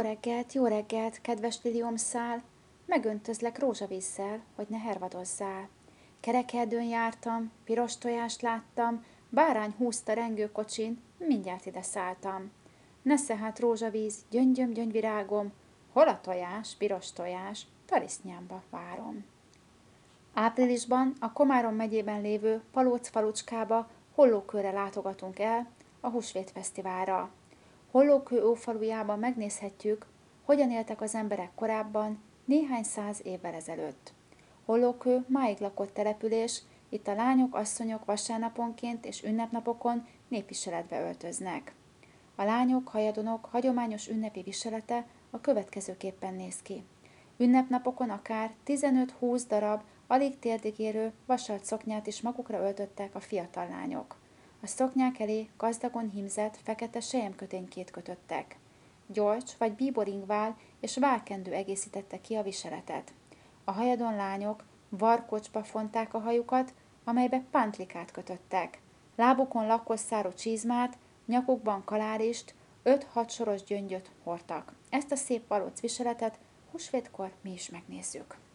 jó reggelt, kedves liliomszál! Megöntözlek rózsavízzel, hogy ne hervadozzál. Kerekerdőn jártam, piros tojást láttam, bárány húzta rengőkocsin, mindjárt ide szálltam. Nesze hát rózsavíz, gyöngyöm, gyöngyvirágom, hol a tojás, piros tojás, tarisznyámba várom. Áprilisban a Komárom megyében lévő Palóc falucskába Hollókőre látogatunk el a Húsvétfesztiválra. Hollókő ófalujában megnézhetjük, hogyan éltek az emberek korábban, néhány száz évvel ezelőtt. Hollókő máig lakott település, itt a lányok, asszonyok vasárnaponként és ünnepnapokon népviseletbe öltöznek. A lányok, hajadonok hagyományos ünnepi viselete a következőképpen néz ki. Ünnepnapokon akár 15-20 darab alig térdig érő vasalt szoknyát is magukra öltöttek a fiatal lányok. A szoknyák elé gazdagon hímzett fekete selyemköténykét kötöttek. Gyolcs vagy bíboringvál és válkendő egészítette ki a viseletet. A hajadon lányok varkocsba fonták a hajukat, amelybe pántlikát kötöttek. Lábukon lakkos-szárú csizmát, nyakukban kalárist, 5-6 soros gyöngyöt hordtak. Ezt a szép palóc viseletet húsvétkor mi is megnézzük.